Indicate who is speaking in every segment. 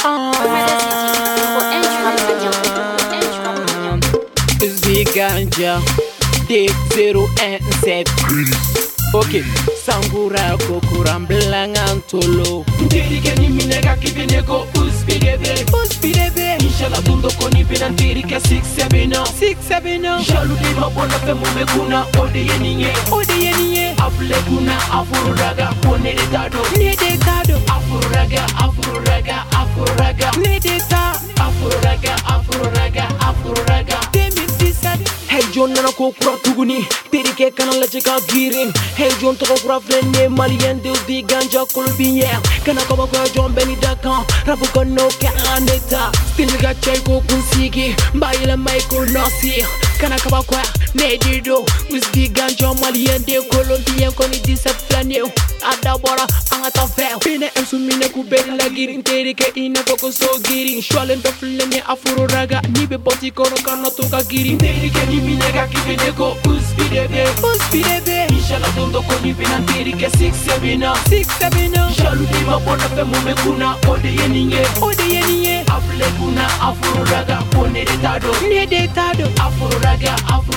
Speaker 1: Ganja, Dick 017. Ok, Sangura Kokuram Blangantolo.
Speaker 2: Ndirike ni minega kibinego uspidebe Inshallah dundo koni binan dirike 6-7 Jalu di mabona fe mume kuna ode yeninye Afle kuna afuraga kone detado Afuraga
Speaker 1: Hey John nana ko kura tuguni terike kana laje ka girin Hey John to kura flenne malien de bi ganja kolbier kana ko ko John beni dakan rabu ko no ka aneta still ga chay ko kunsigi bayila may ko nasir kana ka ko ne dido us bi ganja malien de kolbier ko ni 17 flanneu adabora anga fer bine em sumine ku beri la girin terike ina ko so girin shwalen to flenne afuro raga ni be boti ko kana to ka girin
Speaker 2: terike ni minega kibinego uspidebe Inshallah dundo koni binan dirike 6-7 Jalu di mabona fe mume kuna ode yeninye Afle kuna afuraga kone detado Afuraga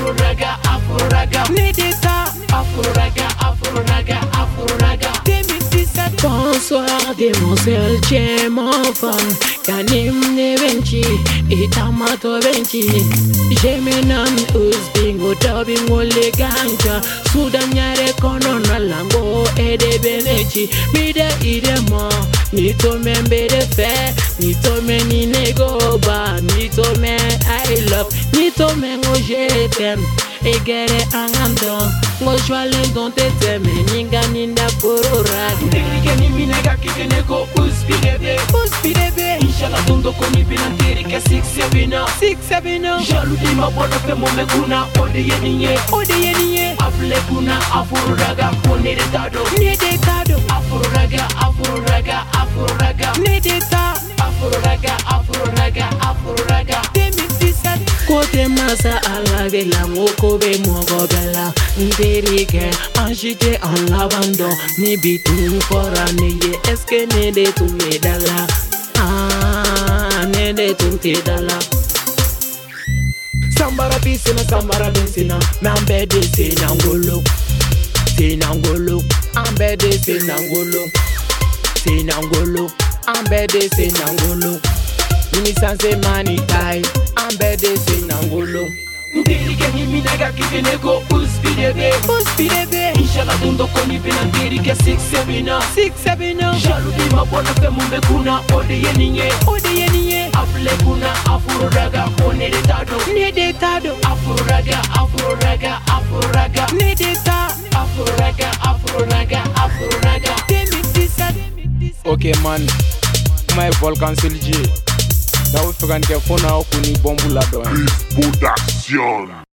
Speaker 1: Bonsoir demoiselle, c'è mon fan Kanim ne venci, itamato venci Jemenan usbingo tabingo le ganja Sudanyare kono na lango ede beneci Mide idemo, nito membe de fe Nito me ni nego ba, nito me I love Nito me ngo je t'aime Egere angando, ngo jwale don te teme Ninga ninda poro raga
Speaker 2: Terike ni minega kibinego uspidebe Inshallah dundo koni binan dirike 6-7 Jalu di mabona fe mume kuna ode yeninye Afle kuna afuraga kone detado Afuraga
Speaker 1: Kote masa ala de la ngoko be mogo bella Nderike anjite en lavando Ni bitu fora neye eske ne de tu medala Ne de tu medala Sambara bisina Mambe de sinangolo Ambe de sinangolo Mini sanse manitai Ambe de sinangolo
Speaker 2: Ndirike ni minega kibinego uspidebe Inshallah dundo koni binan dirike 6-7 Jalu di mabona fe mume kuna ode yeninye Afle kuna afuraga kone detado Afuraga
Speaker 3: Ok man, my Volcan Silji. That was for Kuni Bombu Ladon.
Speaker 4: Production.